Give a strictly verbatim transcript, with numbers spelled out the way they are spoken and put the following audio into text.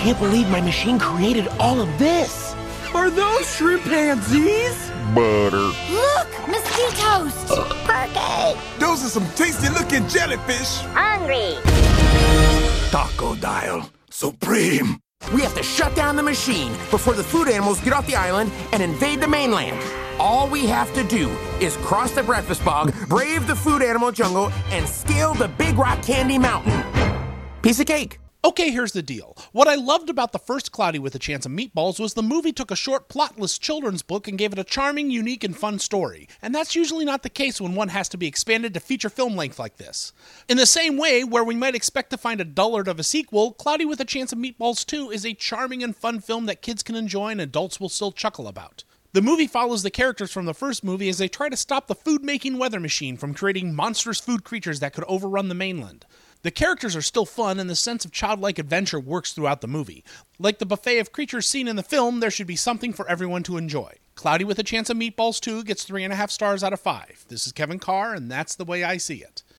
can't believe my machine created all of this. Are those shrimpanzees? Butter. Look, mosquitoes. Perky. Those are some tasty-looking jellyfish. Hungry. Taco Dial. Supreme. We have to shut down the machine before the food animals get off the island and invade the mainland. All we have to do is cross the breakfast bog, brave the food animal jungle, and scale the Big Rock Candy Mountain. Piece of cake. Okay, here's the deal. What I loved about the first Cloudy with a Chance of Meatballs was the movie took a short, plotless children's book and gave it a charming, unique, and fun story. And that's usually not the case when one has to be expanded to feature film length like this. In the same way, where we might expect to find a dullard of a sequel, Cloudy with a Chance of Meatballs two is a charming and fun film that kids can enjoy and adults will still chuckle about. The movie follows the characters from the first movie as they try to stop the food-making weather machine from creating monstrous food creatures that could overrun the mainland. The characters are still fun, and the sense of childlike adventure works throughout the movie. Like the buffet of creatures seen in the film, there should be something for everyone to enjoy. Cloudy with a Chance of Meatballs two gets three and a half stars out of five. This is Kevin Carr, and that's the way I see it.